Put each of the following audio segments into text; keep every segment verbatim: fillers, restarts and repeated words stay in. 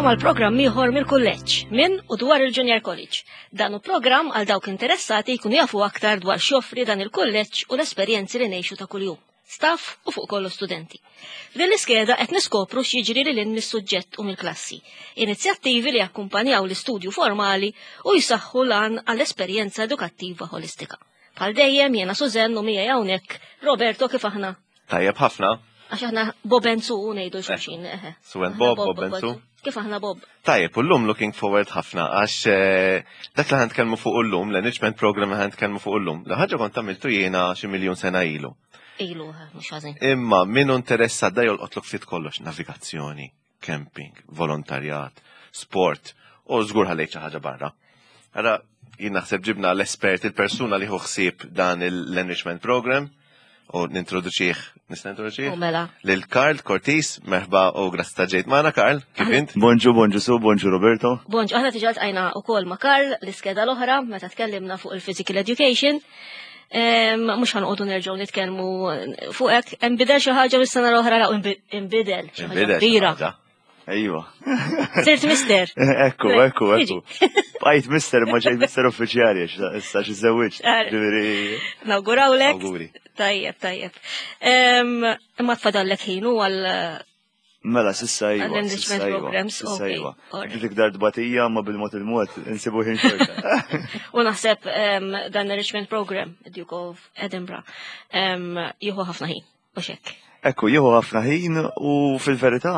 nilqakom għal programm ieħor mill-kulleġġ minn u dwar il-Junior College. Dan hu programm għal dawk interessati jkunu jafu aktar dwar x'joffri dan il-kulleġġ u l-esperjenzi li ngħixu ta' kuljum, staff u fuq kollu studenti. F'din l-iskeda qed niskopru x'jiġri lil hinn mis-suġġett u mill-klassi, inizjattivi li jakkumpanjaw l-istudju formali u jsaħħu lan għall-esperjenza edukattiva holistika. Bħal dejjem jiena Sużenn u miegħi hawnhekk Roberto kif aħna. Tajjeb ħafna. Għax aħna Bobensu ngħidu xulxin. Suwen Bob, Bobensu. Kif aħna Bob? Tajjeb, u llum looking forward ħafna għax dak li ħantkellmu fuq illum, l-enrichment program li ħantkellmu fuq illum. L ħaġa kont għamiltu jiena xi miljun sena ilu. Ilu, mhux ħażin. Imma min interessat da jolqotlok fit kollox, navigazzjoni, camping, volontarjat, sport, u żgur ħallejt xi ħaġa barra. Ara jien naħseb ġibna l-espert, il-persuna li hu ħsieb dan l-enrichment program u nintroduċih, nista' nintroduċih? U mela. Lil Karl Cortis, merħba u grazzi ta' ġejt magħna Karl, kif int? Bonġu, bonġu su, bonġu Roberto. Bonġu, aħna tiġa ltqajna wkoll ma' Karl l-iskeda l-oħra meta tkellimna fuq il-physical education. Mhux ħanqogħdu nerġgħu nitkellmu fuqek, inbidel xi ħaġa mis-sena l-oħra laqgħu inbidel xi ħaġa kbira. Ejwa. Sirt mister. Ekku, ekku, ekku. Bajt mister ma ġejt mister uffiċjali, issa xi żewwiġ. Nawgurawlek. Awguri. Tajjeb, tajjeb. Imma tfadallek ħinu għal Mela, sissa ejwa. Għall-enrichment programs, Sissa okay, ejwa. alright. Dik dar dbatija ma bil-mod il-mod, insibu ħin xorta. U naħseb dan l-enrichment program, Duke of Edinburgh, jieħu ħafna ħin, u xekk. Ekku, jieħu ħafna ħin u fil-verità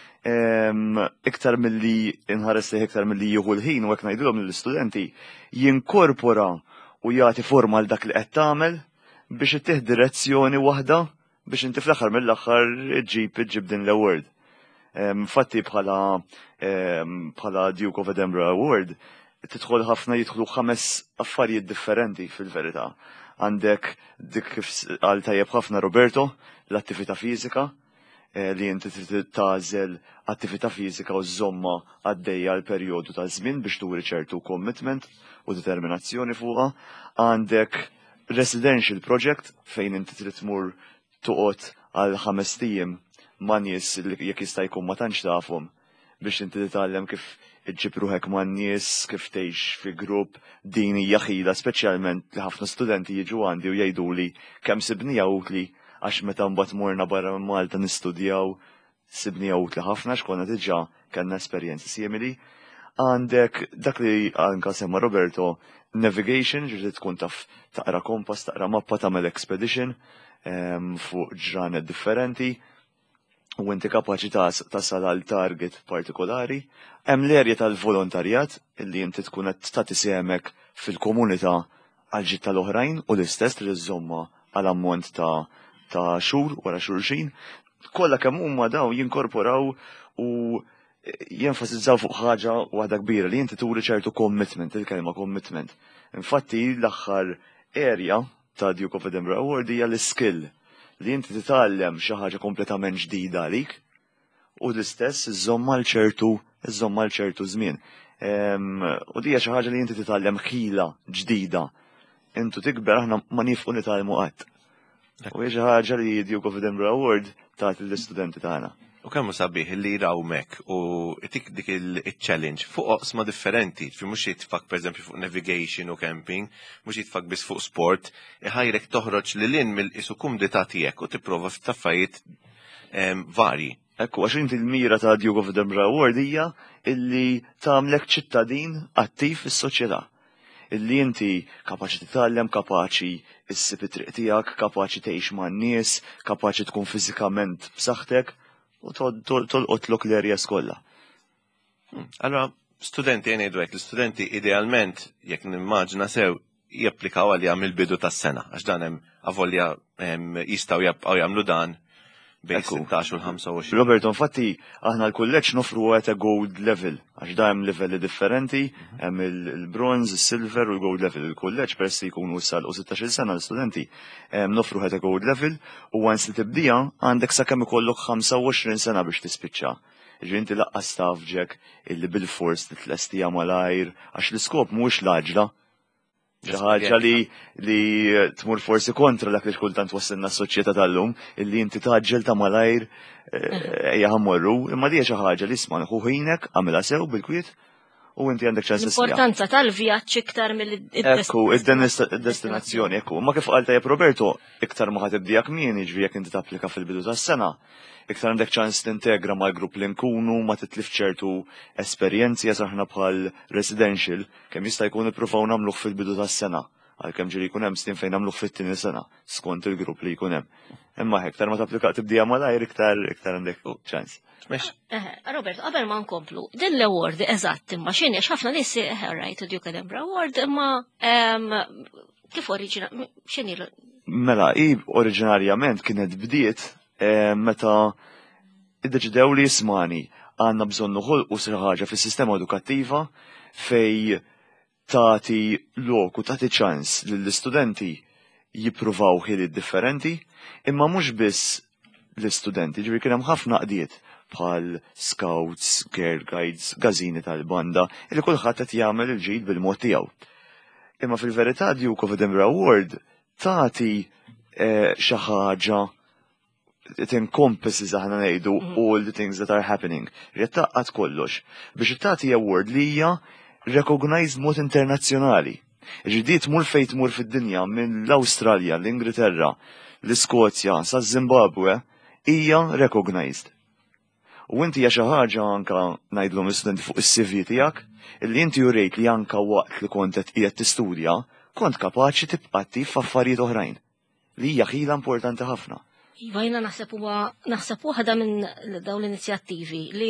iktar mill-li inħares li iktar mill-li jieħu l-ħin u hekk ngħidulhom lill-istudenti jinkorpora u jagħti forma l dak li qed tagħmel biex ittieħ direzzjoni waħda biex inti fl-aħħar mill-aħħar iġġib iġġib din l-award. Infatti bħala bħala Duke of Edinburgh Award tidħol ħafna jidħlu ħames affarijiet differenti fil-verità. Għandek dik kif għal tajjeb ħafna Roberto, l-attività fiżika, li inti tagħżel attività fiżika u żomma għaddejja għal perjodu ta' żmien biex turi ċertu commitment u determinazzjoni fuqha. Għandek residential project fejn inti trid tmur toqgħod għal ħames tiem ma' nies li jekk jista' jkun ma tantx tafhom biex inti titgħallem kif iġġib ruħek ma' nies, kif tgħix fi grupp. Din hija ħila speċjalment li ħafna studenti jiġu għandi u jgħiduli kemm sibnija utli għax meta mbagħad morna barra minn Malta nistudjaw sibnija utli ħafna x'konna diġà kellna esperjenzi simili. Għandek dak li anka semma Roberto, navigation, ġiġi tkun taf taqra kompass, taqra mappa tagħmel expedition fuq ġranet differenti u inti kapaċi tasal għal target partikolari. Hemm l-erja tal-volontarjat illi inti tkun qed tagħti semek fil-komunità għal ġid tal-oħrajn u l-istess li żomma għal ammont ta' ta' xhur wara xulxin. Kollha kemm huma daw jinkorporaw u jenfasizzaw fuq ħaġa waħda kbira li inti turi ċertu commitment, il-kelma commitment. Infatti l-aħħar area ta' Duke of Edinburgh Award hija l-skill li inti titgħallem xi ħaġa kompletament ġdida għalik u l-istess iżomma l-ċertu iżomma l-ċertu żmien. U dija xi ħaġa li inti titgħallem ħila ġdida. Intu tikber aħna ma nifqu nitgħallmu qatt. U hija xi ħaġa li Duke of Edinburgh Award tagħti l-istudenti tagħna. U kemm sabiħ li jraw mek u tik dik il-challenge fuq oqsma differenti, fi mhux jitfak pereżempju fuq navigation u camping, mhux jitfak biss fuq sport, iħajrek toħroġ lil hinn mill-qisu kumdità tiegħek u tipprova f'taffajiet varji. Ekku, għax inti l-mira ta' Duke of Edinburgh Award hija illi tagħmlek ċittadin attiv fis-soċjetà. Illi inti kapaċi titgħallem, kapaċi issib it-triq tiegħek, kapaċi tgħix man-nies, kapaċi tkun fiżikament b'saħħtek u tolqotlok l-erja skolla. Allora, studenti jgħidu hekk, l-studenti idealment, jekk nimmaġina sew, japplikaw għalija mill-bidu tas-sena, għax dan hemm avolja jistgħu jabqgħu jagħmlu dan bejn sittax u l-ħamsa u għoxrin. Roberto, infatti aħna l-kulleġġ nofru għeta gold level, għax da hemm livelli differenti, hemm il-bronze, il-silver u l-gold level. Il-kulleġġ peress li jkunu sal u sittax-il sena l-studenti nofru għeta gold level u għans li tibdija għandek sakemm ikollok ħamsa u għoxrin sena biex tispiċċa. Ġi inti laqqas tafġek illi bil-fors titlestija malajr, għax l-iskop mhuwiex l-għaġla. Xi ħaġa li li tmur forsi kontra dak li kultant wassilna s-soċjetà tal-lum, illi inti taġġel ta' malajr ejja ħammorru, imma di xi ħaġa li isma' ħu ħinek għamilha sew bil-kwiet u inti għandek ċans l-importanza tal-vjaġġ iktar mill-Ekku, id-destinazzjoni, ekku. Ma kif qal tajjeb Roberto, iktar ma ħatibdi jak min, jiġri jekk inti tapplika fil-bidu tas-sena. Iktar għandek ċans tintegra mal-grupp li nkunu, ma titlif ċertu esperjenzi jasaħna bħal residential, kemm jista' jkun ippruvaw nagħmluh fil-bidu tas-sena, għalkemm ġiri jkun hemm snin fejn nagħmluh fit-tieni sena, skont il-grupp li jkun hemm. Imma iktar ma tapplika tibdija malajr iktar iktar għandek ċans. Robert, qabel ma nkomplu, din l-award eżatt imma x'inhi ħafna nies right Duke Edinburgh Award imma kif oriġinali x'inhi? Mela, i oriġinarjament kienet bdiet meta iddeċidew li jismani għandna bżonn noħolqu xi ħaġa fis-sistema edukattiva fej tagħti lok u tagħti ċans lill-istudenti jippruvaw ħiliet differenti, imma mhux biss l-istudenti, ġifieri kien hemm ħafna qdiet bħal scouts, girl guides, gażini tal-banda, li kulħadd qed jagħmel il-ġid bil-mod tiegħu. Imma fil-verità Duke of Edinburgh Award tagħti xi ħaġa it encompasses aħna ngħidu all the things that are happening. Rettaqqat kollox biex tagħti award li hija recognized mod internazzjonali. Ġdid tmur fejn tmur fid-dinja minn l-Awstralja, l-Ingilterra, l-Iskozja sa Zimbabwe hija recognized. U inti hija xi ħaġa anke ngħidlhom l-istudenti fuq is-C V tiegħek, illi inti jurejt li anke waqt li kont qed qiegħed tistudja, kont kapaċi tibqa' attiv f'affarijiet oħrajn. Li hija ħila importanti ħafna. Iva jiena naħseb huwa naħseb waħda minn dawn l-inizjattivi li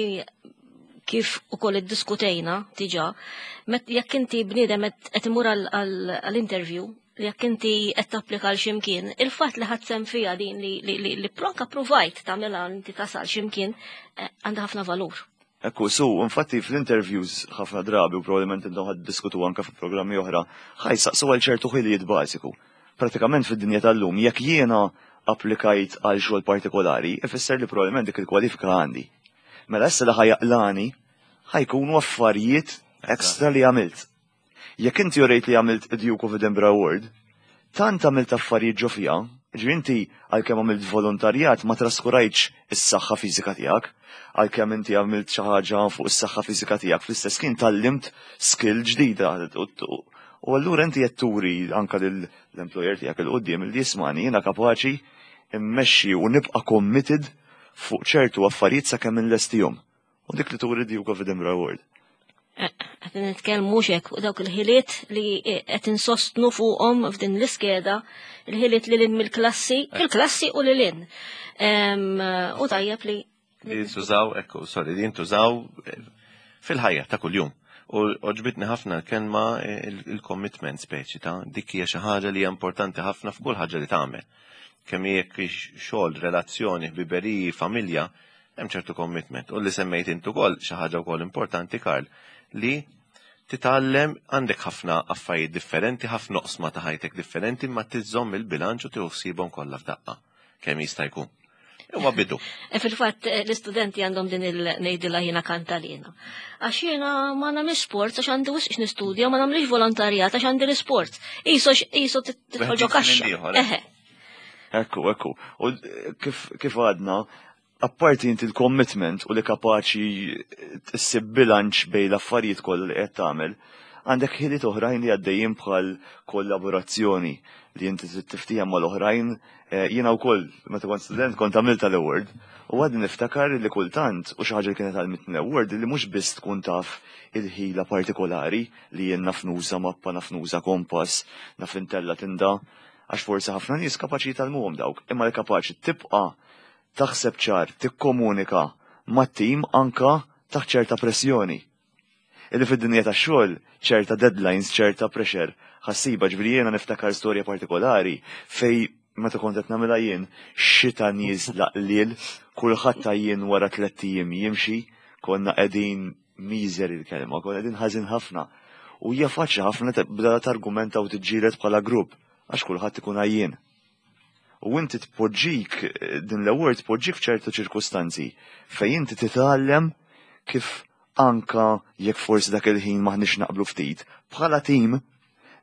kif ukoll iddiskutejna diġà, jekk inti bniedem qed imur għall-interview, jekk inti qed tapplika l x'imkien, il-fatt li ħadsem fiha din li pronka provajt tagħmilha inti tasal x'imkien għandha ħafna valur. Ekku, su, infatti fl-interviews ħafna drabi u probabbilment intom ħadd diskutu anke fil-programmi oħra, ħajsaqsu għal ċertu ħiliet bażiku. Pratikament fid-dinja tal-lum, jekk jiena applikajt għal xogħol partikolari, ifisser li probabbilment dik il-kwalifika għandi. Mela issa li ħajaqlani ħajkunu affarijiet ekstra li għamilt. Jekk inti jorejt li għamilt Duke of Edinburgh Award, tant għamilt affarijiet ġo fiha, ġri inti għalkemm għamilt volontarjat ma traskurajtx is-saħħa fiżika tiegħek, għalkemm inti għamilt xi ħaġa fuq is-saħħa fiżika tiegħek, fl-istess kien tallimt skill ġdida. U allura inti qed turi anke lill-employer tiegħek il-qudiem li jismani jiena kapaċi immexxi u nibqa' committed fuq ċertu affarijiet sakemm inlestihom. U dik li turi Duke of Edinburgh Award. Qed nitkellmu hekk fuq dawk il-ħiliet li qed insostnu fuqhom f'din l-iskeda, il-ħiliet li lin mill-klassi, fil-klassi u lil in. U tajjeb li jintużaw, ekku, sorry, li jintużaw fil-ħajja ta' kuljum. U oġbitni ħafna l-kelma il-commitment speċi ta' dik hija xi ħaġa li hija importanti ħafna f'kull ħaġa li tagħmel. Kemm jekk xogħol, relazzjoni, biberiji, familja, hemm ċertu commitment. U li semmejt intu wkoll xi ħaġa wkoll importanti Karl li titgħallem għandek ħafna affarijiet differenti, ħafna oqsma ta' ħajtek differenti, ma tiżomm il-bilanċ u tieħu kollha f'daqqa kemm jista' jkun. Huma bidu. Fil-fatt l-istudenti għandhom din il-ngħidilha jiena kantalina. Għax jiena ma nagħmilx sports għax għandi wisq nistudja, ma nagħmlix volontarjat għax għandi l-isports. Qisu qisu tidħol ġo kaxxa. Ekku, ekku. U kif għadna, apparti inti l-commitment u li kapaċi tissib bilanċ bej l-affarijiet kollha li qed tagħmel, għandek ħiliet oħrajn li għaddejjin bħal kollaborazzjoni li inti tiftijem mal-oħrajn. Jiena wkoll meta kont student kont għamilt tal-award u għadni niftakar li kultant u xi ħaġa li kienet għalmitni l-award li mhux biss tkun taf il-ħila partikolari li jien naf nuża mappa, naf nuża kompass, naf intella tinda, għax forsi ħafna nies kapaċi jitalmuhom dawk, imma li kapaċi tibqa' taħseb ċar, tikkomunika mat-tim anka taħt ċerta pressjoni. Illi fid-dinja tax-xogħol ċerta deadlines, ċerta pressure ħassiba ġifieri jiena niftakar storja partikolari fej meta kont qed nagħmilha jien xita nies laqliel, kulħadd ta' jien wara tliet ijiem jimxi, konna qegħdin miżer il-kelma, konna qegħdin ħażin ħafna. U hija faċli ħafna tibda targumenta u tiġġieled bħala grupp għax kulħadd ikun għajjien. U inti tpoġġik din l-award tpoġġik f'ċertu ċirkustanzi fejn inti titgħallem kif anka jekk forsi dak il-ħin maħniex naqblu ftit, bħala tim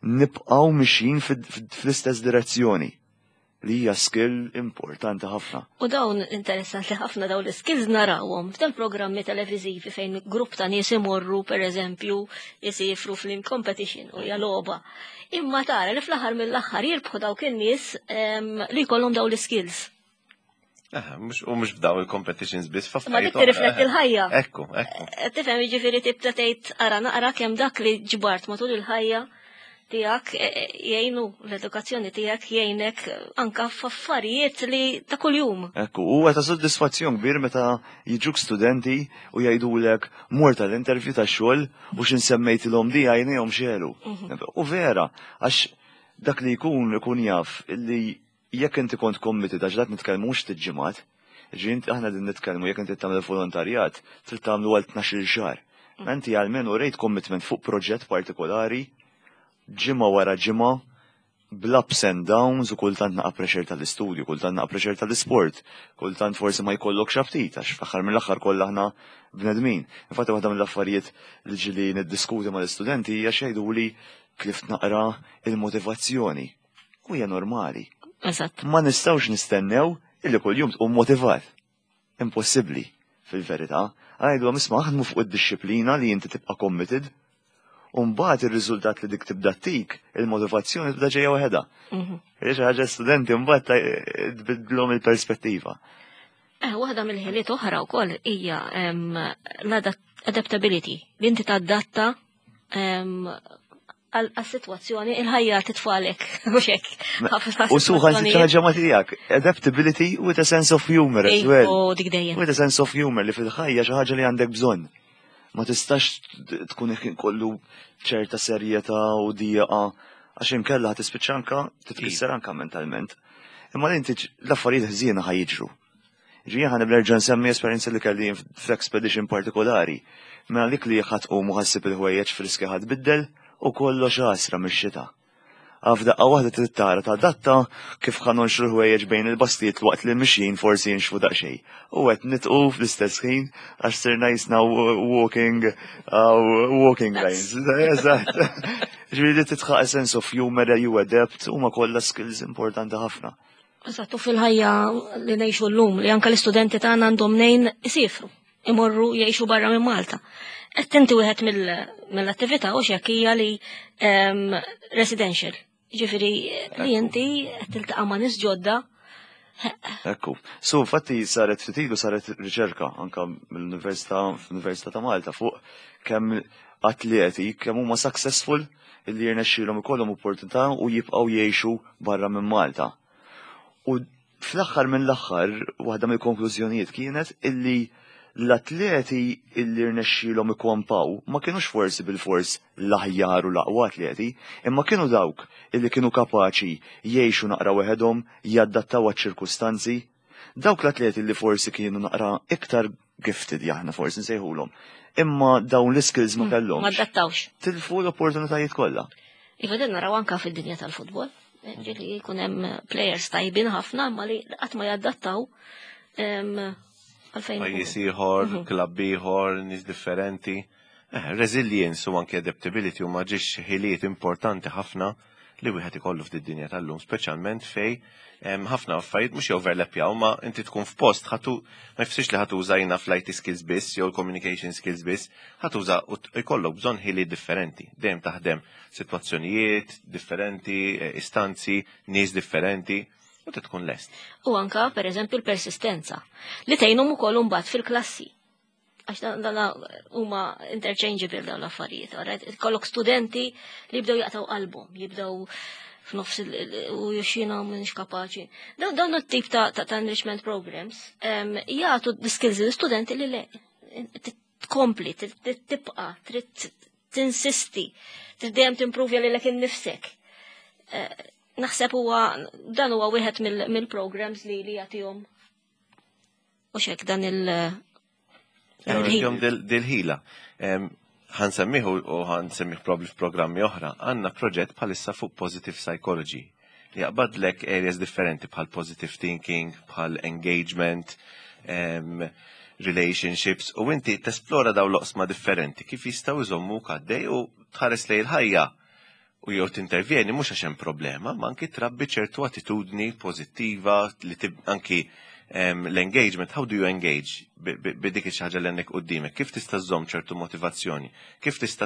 nibqgħu mixjin fl-istess direzzjoni li hija skill importanti ħafna. U dawn interessanti ħafna dawn l-skills narawhom f'dan programmi televiżivi fejn grupp ta' nies imorru pereżempju jisifru fl competition u hija logħba. Imma tara li fl-aħħar mill-aħħar jirbħu dawk in-nies li jkollhom dawn l-skills. U mhux b'daw il-competitions biss f'affarijiet. Ma dik tirrifletti l-ħajja. Ekku, ekku. Tifhem jiġifieri tibda tgħid ara naqra kemm dak li ġbart matul il-ħajja tiegħek jgħinu l-edukazzjoni tiegħek jgħinek anke f'affarijiet li ta' kuljum. Ekku, huwa ta' soddisfazzjon kbir meta jiġuk studenti u jgħidulek mur tal-intervju tax-xogħol u x'insemmejtilhom di għajnejhom xelu. U vera, għax dak li jkun ikun jaf li jekk inti kont committed għax dak nitkellmux tiġġimgħat, ġint aħna din nitkellmu jekk inti tagħmel volontarjat, trid tagħmlu għal tnax-il xahar. Menti għalmenu rejt commitment fuq proġett partikolari, ġimgħa wara ġimgħa, bl-ups and downs u kultant naqa' pressure tal-istudju, kultant naqa' pressure tal-isport, kultant forsi ma jkollok xaftit għax fl-aħħar mill-aħħar kollha aħna bnedmin. Infatti waħda mill-affarijiet li ġili niddiskuti mal-istudenti hija xejduli klift naqra il-motivazzjoni. U hija normali. Eżatt. Ma nistgħux nistennew illi kuljum tqum motivat. Impossibbli fil-verità. Għajdu misma' ħadmu fuq id-disciplina li inti tibqa' committed. U mbagħad ir-riżultat li dik tibda tik, il-motivazzjoni tibda ġejja waħedha. Hija ħaġa studenti mbagħad tbidlhom il-perspettiva. Eh, waħda mill-ħiliet oħra wkoll hija l-adaptability, li inti tadatta għal-sitwazzjoni il-ħajja titfalek u xek. U suħan ħaġa ma tiegħek, adaptability with a sense of humor as well. U dik dejjem. With a sense of humor li fil-ħajja xi ħaġa li għandek bżonn. Ma tistax tkun kollu ċerta serjetà u dijaqa għax inkella tispiċċa anka titfisser anka mentalment. Imma inti l-affarijiet ħżiena ħajjiġru. Ġija ħana blerġa nsemmi esperjenza li kelli f'expedition partikolari. Mela dik li ħadd u muħassib il-ħwejjeġ friski ħadd biddel u kollox għasra mix-xita. Għafdaqqa waħda trid tara ta' datta kif ħanonxru l-ħwejjeġ bejn il-bastijiet waqt li mixjin forsi jinxfu daqsxejn. U qed nitqu fl-istess ħin għax sirna jisna walking walking lines. Eżatt. Ġifieri titħaq sense of humor you adapt huma kollha skills importanti ħafna. Eżatt, u fil-ħajja li ngħixu llum li anke l-istudenti tagħna għandhom nejn isifru, imorru jgħixu barra minn Malta. Qed inti wieħed mill-attività u x'hekk hija li residential. Ġifieri li inti qed tiltaqa' ma' nies ġodda. Ekku. So infatti saret fitilu saret riċerka anke mill-Università fl-Università ta' Malta fuq kemm atleti kemm huma successful illi jirnexxielhom ikollhom opportunità u jibqgħu jgħixu barra minn Malta. U fl-aħħar mill-aħħar waħda mill-konklużjonijiet kienet illi l-atleti illi rnexxilhom ikwampaw ma kienux forsi bil-fors l-aħjar u l-aqwa atleti, imma kienu dawk illi kienu kapaċi jgħixu naqra weħedhom, jaddattaw għaċ-ċirkustanzi, dawk l-atleti li forsi kienu naqra iktar gifted jaħna forsi nsejħulhom. Imma dawn l-skills ma kellhomx. Ma adattawx. Tilfu l-opportunitajiet kollha. Iva din naraw anke fid-dinja tal-futbol. Ġieli jkun hemm players tajbin ħafna ma li qatt ma jaddattaw pajjiż ieħor, klabb ieħor, nies differenti. Resilience u anke adaptability huma ġiex ħiliet importanti ħafna li wieħed ikollu f'did-dinja tal-lum, speċjalment fej ħafna affarijiet mhux joverlappjaw ma inti tkun f'post ħatu ma jfissirx li ħatuża jina fl-I T skills biss jew communication skills biss, ħatuża jkollok bżonn ħiliet differenti. Dejjem taħdem sitwazzjonijiet differenti, istanzi, nies differenti. U tkun lest. U anka, per eżempju, l-persistenza. Li tgħinhom ukoll mbagħad fil-klassi. Għax dan huma interchangeable dawn l-affarijiet. Kollok studenti li jibdew jaqtaw qalbhom, jibdew f'nofs u juxina m'iniex kapaċi. Dawn it-tip ta' enrichment programs jagħtu skills l-istudenti li le tkompli, tibqa', trid tinsisti, trid dejjem timprovja lilek innifsek. Naħseb huwa dan huwa wieħed mill-programs li li jagħtihom u xek dan il- Jom dil-ħila. Ħansemmiħu u ħansemmih probli f'programmi oħra, għandna proġett bħalissa fuq positive psychology li jaqbadlek areas differenti bħal positive thinking, bħal engagement, relationships u inti tesplora daw loqsma differenti kif jistgħu jżommu għaddej u tħares lej il-ħajja u jew tintervjeni mhux għax hemm problema, ma anki trabbi ċertu attitudni pożittiva li anki um, l-engagement, how do you engage b'dik xi ħaġa li għandek qudiemek, kif tista' żżomm ċertu motivazzjoni, kif tista'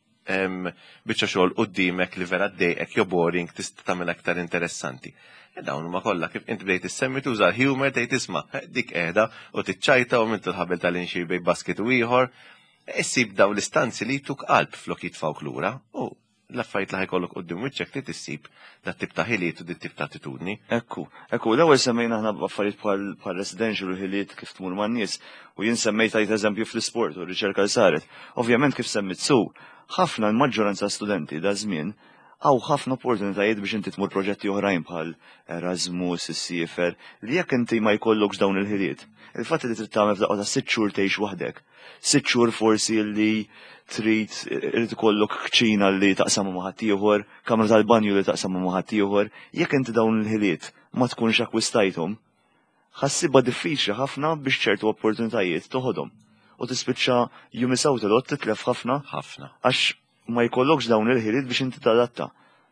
um, biċċa xogħol qudiemek li vera ddejqek jew boring tista' tagħmel aktar interessanti. E dawn huma kollha kif inti bdejt issemmi tuża humor tgħid isma' dik qiegħda u tiċċajta u mintu l-ħabel tal-inxir bej basket u ieħor, issib daw l-istanzi li jtuk qalb flok jitfawk lura u l-affarijiet li ħajkollok qudiem wiċċek li tissib dat tip ta' ħiliet u dit tip ta' attitudni. Ekku, ekku, l-ewwel semmejna aħna affarijiet bħal residential u ħiliet kif tmur man-nies u jien semmejt għajt eżempju fl-isport u r-riċerka li saret. Ovvjament kif semmit su, ħafna l-maġġoranza studenti da żmien għaw ħafna opportunitajiet biex inti tmur proġetti oħrajn bħal Erasmus, is-Siefer, li jekk inti ma jkollokx dawn il-ħiliet. Il-fatt li trid tagħmel f'daqqa ta' sitt xhur tgħix waħdek. Sitt xhur forsi li trid irid ikollok kċina li taqsam ma' ħadd ieħor, kamra tal-banju li taqsam ma' ħadd ieħor, jekk inti dawn il-ħiliet ma tkunx akkwistajthom, ħassibha diffiċli ħafna biex ċertu opportunitajiet toħodhom. U tispiċċa you miss out a lot titlef ħafna ħafna. Għax ma jkollokx dawn il-ħiliet biex inti tadatta.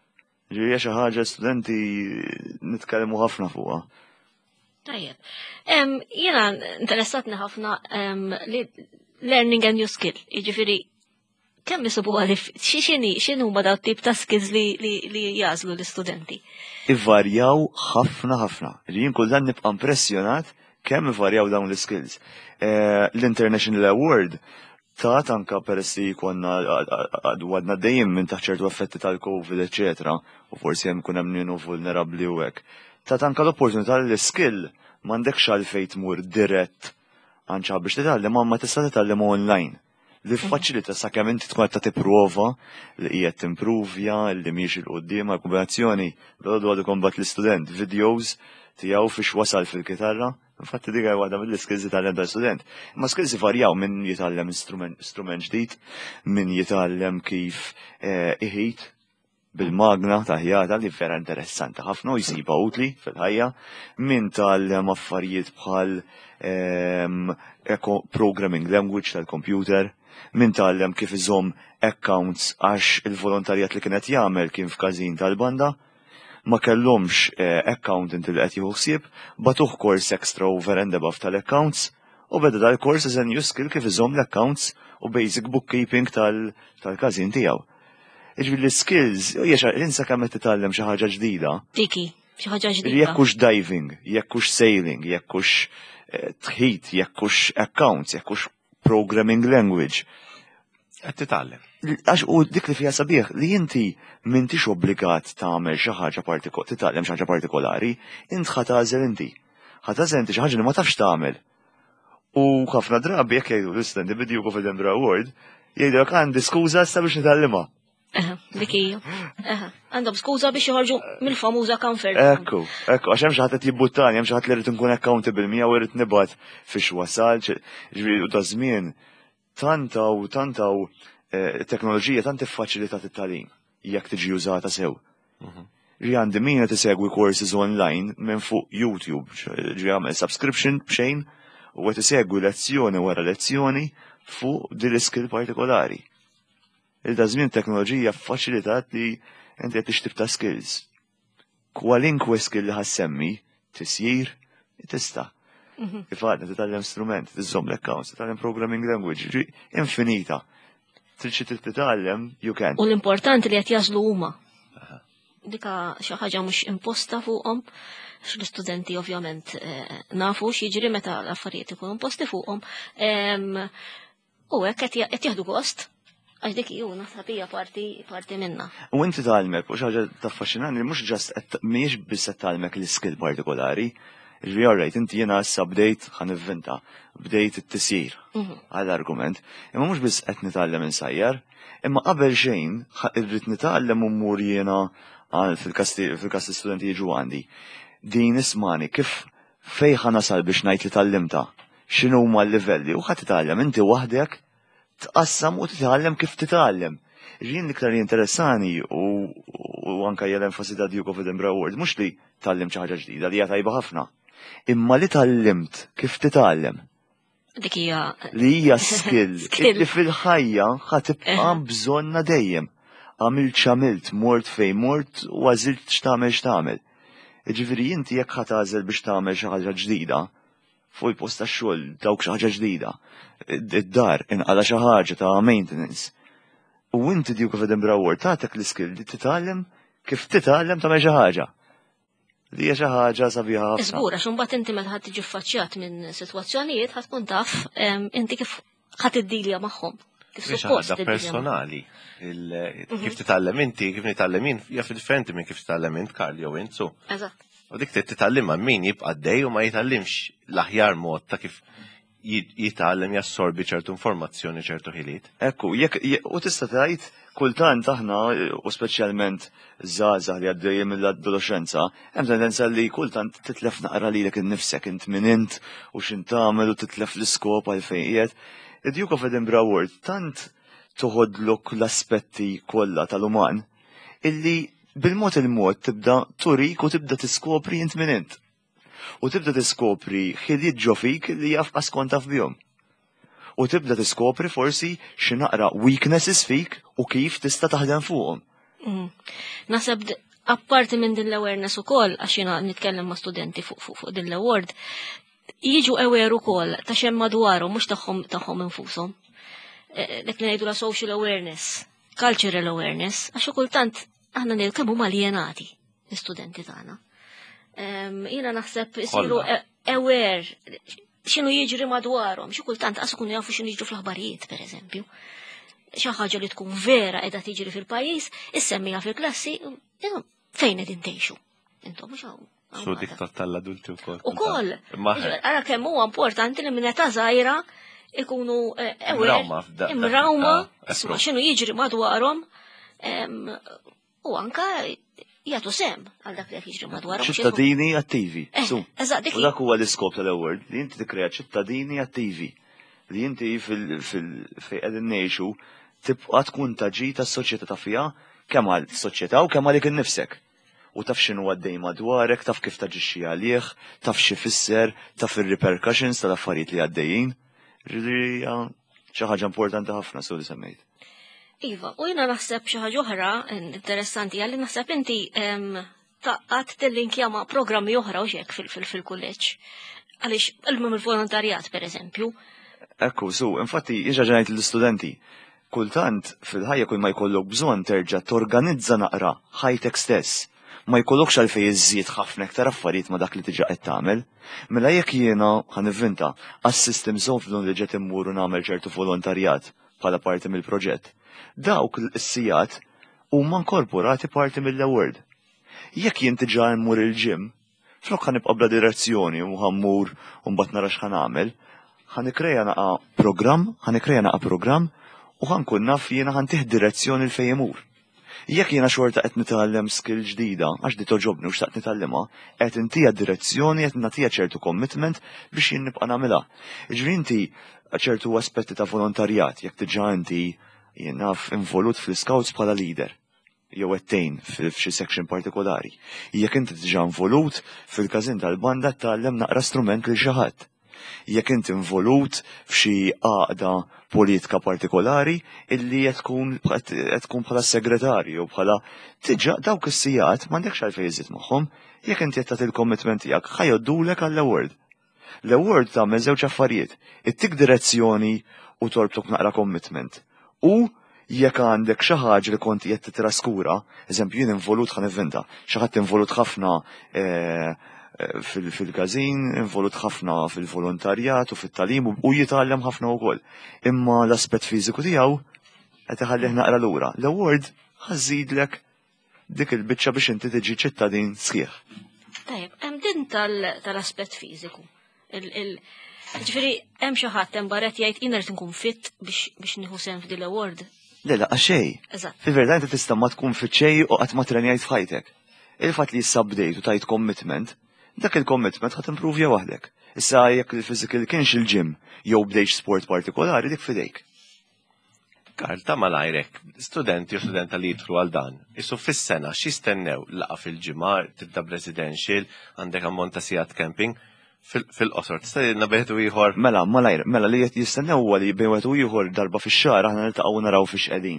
Ġiri xi ħaġa studenti nitkellmu ħafna fuqha. Tajjeb. Jiena interessatni ħafna li learning a new skill. Jiġifieri kemm isibuha li x'inhi x'inhu huma dawn tip ta' skills li li jażlu l-istudenti? Ivarjaw ħafna ħafna. Jien kull dan nibqa' impressjonat kemm ivarjaw dawn l-skills. L-International Award ta' tanka peressi konna għadna dejjem minn taħċertu effetti tal-Covid, eccetera, u forsi hemm kun hemm nienu vulnerabbli u hekk. Ta' tanka l-opportunità li l-skill m'għandekx għalfejn tmur dirett għanċa biex titgħallem ma tista' titgħallem online. Li faċilita sakemm inti tkun qed tipprova li qiegħed timprovja li mhix il qudiem għal kombinazzjoni l-għodu għadu kombat l-istudent, videos tiegħu fiex wasal fil-kitarra. Infatti diga waħda mill-skills jitgħallem tal-student. Ma skills varjaw minn jitgħallem strument ġdid, minn jitgħallem kif iħit bil-magna ta' ħjata li vera interessanti ħafna u jsiba utli fil-ħajja, minn tgħallem affarijiet bħal programming language tal-computer, minn tgħallem kif iżomm accounts għax il-volontarjat li kienet jagħmel kien f'każin tal-banda, ma kellhomx accountant li qed jieħu ħsieb, batuh kors extra over and above tal-accounts u beda dal-kors as a new skill kif iżomm l-accounts u basic bookkeeping tal-każin tiegħu. Iġbieli l-skills, jiex insa kemm qed titgħallem xi ħaġa ġdida. Tiki, xi ħaġa ġdida. Jekkux diving, jekkux sailing, jekkux tħid, jekkux accounts, jekkux programming language. Qed titgħallem. Għax u dik li fija sabiħ li inti m'intix obbligat tagħmel xi ħaġa partikolari, titgħallem xi ħaġa partikolari, int ħatażel inti. Ħatażel inti xi ħaġa li ma tafx tagħmel. U ħafna drabi jekk jgħidu l-istudenti bidju kif il-Dembra Award, jgħidulek għandi skuża issa biex nitgħallimha. Eħe, dik hija. Eħe, għandhom skuża biex joħorġu mill-famuża comfort. Ekku, ekku, għax hemm xi ħadd qed jibbuttani, hemm xi ħadd li rrid inkun accountable miegħu irid nibgħat fiex wasal, ġifieri u ta' żmien tantaw tantaw teknoloġija tant iffaċilita it-tagħlim jekk tiġi użata sew. Ġi għandi min qed isegwi courses online minn fuq YouTube, ġi għamel subscription b'xejn u qed isegwi lezzjoni wara lezzjoni fuq din l-skill partikolari. Il-da żmien teknoloġija ffaċilitat li inti qed tixtib ta' skills. Kwalinkwe skill li ħassemmi tisjir tista'. Kif għadna titgħallem strument, tiżomm l-accounts, titgħallem programming language, infinita. Trid xi titgħallem, you can. U l-importanti li qed jażlu huma. Dika xi ħaġa mhux imposta fuqhom, l-istudenti ovvjament nafu x'jiġri meta l-affarijiet ikunu imposti fuqhom. U hekk qed jieħdu gost. Għax dik ju naħseb hija parti parti minna. U inti tgħallmek u xi ħaġa taffaxxinani mhux ġast mhijiex biss qed tgħallmek l-iskill partikolari. Ġri alright, inti jiena issa bdejt ħan ivvinta, bdejt it-tisjir għall-argument, imma mhux biss qed nitgħallem insajjar, imma qabel xejn irrid nitgħallem umur jiena fil-każ studenti jiġu għandi. Din ismani kif fejn ħa nasal biex ngħid li tallimta, x'inhu huma l-livelli u ħadd titgħallem inti waħdek tqassam u titgħallem kif titgħallem. Ġien l-iktar interessani u anke hija l-enfasi ta' Duke of Edinburgh Award mhux li tgħallem xi ħaġa ġdida li hija tajba ħafna. Imma li tallimt kif titgħallem. Dik hija li hija skill li fil-ħajja ħad tibqa' bżonna dejjem. għamilt x'għamilt, mort fejn mort u għażilt x'tagħmel x'tagħmel. Jiġifieri inti jekk ħadd tagħżel biex tagħmel xi ħaġa ġdida, fuq il-post tax-xogħol dawk xi ħaġa ġdida, id-dar inqala xi ħaġa ta' maintenance. U inti dik kif Edinburgh Award tagħtek l-iskill li titgħallem kif titgħallem tagħmel xi ħaġa. Li hija xi ħaġa sabiħa ħafna. Iżgur għax imbagħad inti meta ħadd tiġi affaċċjat minn sitwazzjonijiet ħadd tkun taf inti kif ħadd iddilja magħhom. Kif suppost personali. Kif titgħallem inti, kif nitgħallem jien, jaf differenti minn kif titgħallem int Karl jew int su. Eżatt. U dik titgħallem ma' min jibqa' dej u ma jitgħallimx l-aħjar mod ta' kif jitgħallem jassorbi ċertu informazzjoni ċertu ħiliet. Ekku, jekk u tista' tgħid kultant aħna u speċjalment żgħażagħ li għaddejjem mill-adolescenza, hemm tendenza li kultant titlef naqra lilek innifsek int min int u x'int tagħmel u titlef l-iskop għalfejn qiegħed. Id-Duke of Edinburgh Award tant toħodlok l-aspetti kollha tal-uman illi bil-mod il-mod tibda turik u tibda tiskopri int min int. U tibda tiskopri ħiliet ġo fik li jaf qaskont taf bihom. U tibda tiskopri forsi xi naqra weaknesses fik u kif tista' taħdem fuqhom. Naseb apparti minn din l-awareness ukoll għax jiena nitkellem ma' studenti fuq fuq din l-award, jiġu aware ukoll ta' xemm madwarhom mhux tagħhom tagħhom infushom. Dak li ngħidu la social awareness, cultural awareness, għax kultant aħna nilkemm huma alienati l-istudenti tagħna. Jiena naħseb isiru aware x'inhu jiġri madwarhom, xi kultant qas ikunu jafu x'inhu jiġru fl-aħbarijiet pereżempju. Xi ħaġa li tkun vera qiegħda tiġri fil-pajjiż, issemmiha fil-klassi, fejn qegħdin tgħixu. Intom mhux hawn. Su dik tal-adulti wkoll. Ukoll. Ara kemm huwa importanti li minn età żgħira ikunu imrawma x'inhu jiġri madwarhom u anka jagħtu sem għal dak li qed jiġri madwarhom. ċittadini attivi. U dak huwa l-iskop tal-award li inti tikkrea ċittadini attivi li inti fejn qegħdin ngħixu tibqa' tkun taġi tas-soċjetà ta' fiha kemm għall-soċjetà u kemm għalik innifsek. U taf x'inhu għaddej madwarek, taf kif taġixxi għalih, taf xi fisser, taf ir-repercussions tal-affarijiet li għaddejjin. Ġifieri xi ħaġa importanti ħafna su li semmejt. Iva, u jiena naħseb xi ħaġa oħra interessanti għalli naħseb inti qatt tillinkja ma' programmi oħra u hekk fil-kulleġġ. Għaliex ilmhom il-volontarjat pereżempju. Ekku, su, infatti jiġa ġenajt l-istudenti. Kultant fil-ħajja kull ma jkollok bżonn terġa' torganizza naqra ħajtek stess. Ma jkollokx għalfejn iżżid ħafna iktar affarijiet ma' dak li tiġa qed tagħmel. Mela jekk jiena ħanivvinta għas-system zone li ġiet immur u nagħmel ċertu volontarjat bħala parti mill-proġett. Dawk is-sigħat huma inkorporati parti mill-award. Jekk jien tiġa mmur il-ġim, flok ħanibqa' bla direzzjoni u ħammur u mbagħad nara x'ħan nagħmel, ħanikreja naqa' programm, ħanikreja naqa' programm u ħankun naf jiena ħantih direzzjoni l fejn imur. Jekk jiena xorta qed nitgħallem skill ġdida għax di toġobni u xtaqt nitgħallimha, qed intija direzzjoni qed nagħtiha ċertu commitment biex jien nibqa' nagħmilha. Jiġri inti ċertu aspetti ta' volontarjat jekk diġà inti jien naf involut fl-scouts bħala leader jew għettejn f'xi section partikolari. Jekk inti diġà involut fil-każin tal-banda tgħallem naqra strument lil xi ħadd. Jekk inti involut f'xi għaqda politika partikolari illi qed tkun bħala segretarju bħala tiġa dawk is-sigħat m'għandekx għalfejn iżid magħhom, jekk inti qed tagħti l-commitment tiegħek ħajoddulek għall-award. L-award tagħmel żewġ affarijiet, ittik direzzjoni u torbtok naqra commitment. U jekk għandek xi ħaġa li kont qed titraskura, eżempju jien involut ħan inventa, xi ħadd involut ħafna fil-każin, involut ħafna fil-volontarjat u fit-tagħlim u jitgħallem ħafna wkoll. Imma l-aspett fiżiku tiegħu qed iħallih naqra lura. L-award ħażidlek dik il-biċċa biex inti tiġi ċittadin sħiħ. Tajjeb, hemm din tal-aspett fiżiku. Ġifieri hemm xi ħadd hemm barra jgħid jien rid inkun fitt biex nieħu sehem f'din l-award. Le la xejn. Fil-verità inti tista' ma tkun fitt xejn u qatt ma trenjajt f'ħajtek. Il-fatt li issa bdejt u tajt commitment, dak il-commitment ħadd improvja waħdek. Issa jekk il-physical kienx il-ġim jew bdejx sport partikolari dik fidejk. Karl, ta' malajrek, studenti u studenta li jidħlu għal dan, issu fis-sena x'jistennew laqa fil-ġimgħa, tibda residential, għandek ammont ta' sigħat camping, fil-qosor, tista' jidna bejtu ieħor. Mela, malajr, mela li qed jistennew huwa li bejtu ieħor darba fix-xahar aħna niltaqgħu naraw fiex qegħdin.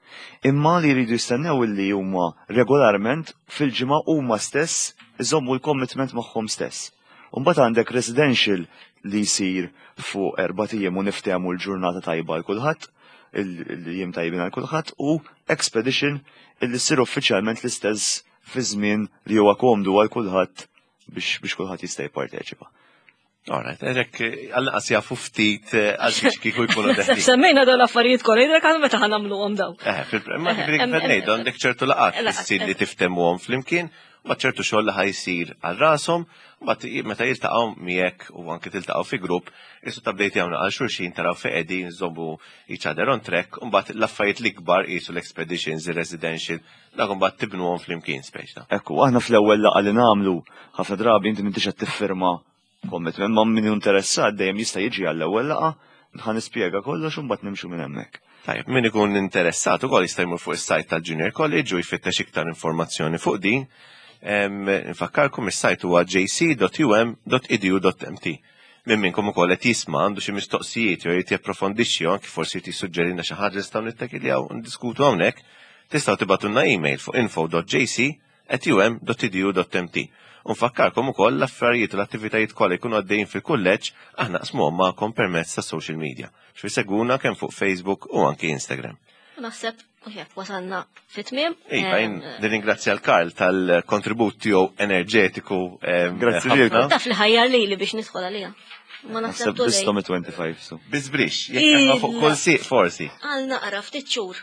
imma li jridu jistennew illi huma regolarment fil-ġimgħa huma stess iżommu l-commitment magħhom stess. Mbagħad għandek residential li jsir fuq erba' ijiem u niftehmu l-ġurnata tajba għal kulħadd, il-jiem tajbin għal kulħadd, u expedition illi ssir uffiċjalment l-istess fi żmien li huwa komdu għal kulħadd biex biex kulħadd jista' jipparteċipa. Alright, eżek għal-naqas jafu ftit għal biex kiku jkunu deħli. Semmejna dawn l-affarijiet kollha, jidrek għal meta ħanamluhom daw. Eh, fil-ma ngħidu għandek ċertu laqat issir li tiftemuhom flimkien, ma ċertu xogħol li ħajsir għal rashom, meta jiltaqgħu miegħek u anke tiltaqgħu fi grupp, qisu tabdejt jagħmlu għal xulxin taraw fejn qegħdin żommu each other on track, u mbagħad l-affarijiet l-ikbar qisu l-expeditions, il-residential, dak mbagħad tibnuhom flimkien speċta. Ekku, aħna fl-ewwel laqgħa li nagħmlu ħafna drabi inti m'intix qed tiffirma commitment ma' min interessat dejjem jista' jiġi għall-ewwel laqgħa, nħan nispjega kollox u mbagħad nimxu minn hemmhekk. Tajjeb, min ikun interessat ukoll jista' jmur fuq is-sajt tal-Junior College u jfittex iktar informazzjoni fuq din. Nfakkarkom is-sajt huwa j c dot u m dot e d u dot m t. Minn minnkom ukoll qed jisma' għandu xi mistoqsijiet jew jrid japprofondixxi anke forsi tissuġġerilna xi ħaġa nistgħu nittakiljaw u ndiskutu hawnhekk, tistgħu tibgħatulna email fuq info dot j c at u m dot e d u dot m t. U nfakkarkom ukoll l-affarijiet u l-attivitajiet kollha jkunu għaddejjin fil-kulleġġ aħna qsmuhom magħkom permezz ta' social media. Xfi seguna kemm fuq Facebook u anke Instagram. Naħseb u jekk wasalna fit-tmiem. Iva, nirringrazzja l-Karl tal-kontribut tiegħu enerġetiku. Grazzi lilek. Taf li ħajjar lili biex nidħol għalija. Ma naħseb tu lejn. twenty-five so. Bizbrix, jekk fuq kull siq forsi. Għal naqra ftit xhur.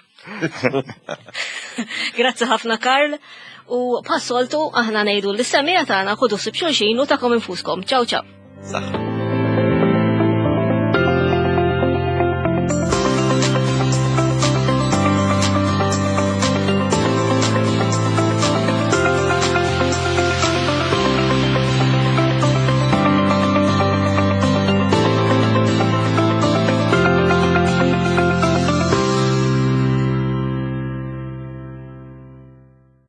Grazzi ħafna Karl. U passoltu aħna ngħidu l-istamija tagħna ħudu sib xulxin u tagħkom infuskom. Ciao ciao. Saħħa.